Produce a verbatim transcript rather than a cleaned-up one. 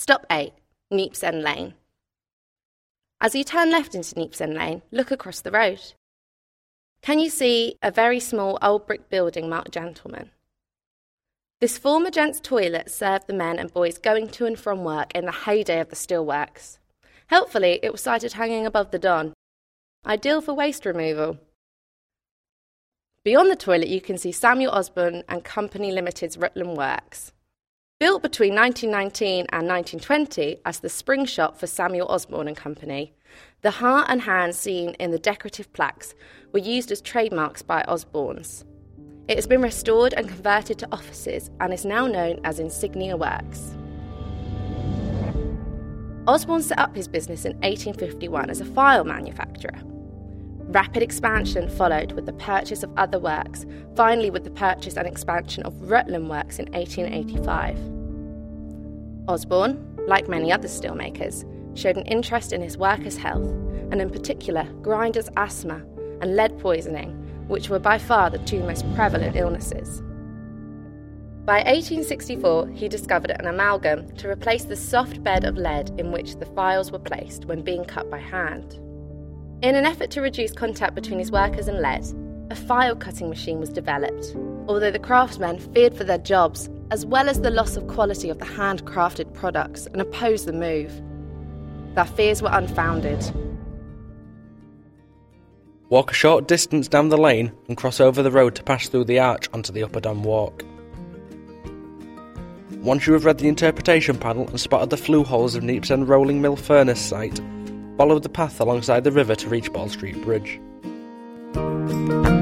Stop eight. Neepsend Lane. As you turn left into Neepsend Lane, look across the road. Can you see a very small old brick building marked Gentleman? This former gents' toilet served the men and boys going to and from work in the heyday of the steelworks. Helpfully, it was sited hanging above the Don, ideal for waste removal. Beyond the toilet, you can see Samuel Osborne and Company Limited's Rutland Works. Built between nineteen nineteen and nineteen twenty as the spring shop for Samuel Osborne and Company, the heart and hand seen in the decorative plaques were used as trademarks by Osborne's. It has been restored and converted to offices and is now known as Insignia Works. Osborne set up his business in eighteen fifty-one as a file manufacturer. Rapid expansion followed with the purchase of other works, finally with the purchase and expansion of Rutland Works in eighteen eighty-five. Osborne, like many other steelmakers, showed an interest in his workers' health, and in particular grinders' asthma and lead poisoning, which were by far the two most prevalent illnesses. By eighteen sixty-four, he discovered an amalgam to replace the soft bed of lead in which the files were placed when being cut by hand. In an effort to reduce contact between his workers and lead, a file cutting machine was developed, although the craftsmen feared for their jobs, as well as the loss of quality of the handcrafted products, and opposed the move. Their fears were unfounded. Walk a short distance down the lane and cross over the road to pass through the arch onto the Upper Don Walk. Once you have read the interpretation panel and spotted the flue holes of Neepsend Rolling Mill Furnace site, follow the path alongside the river to reach Ball Street Bridge.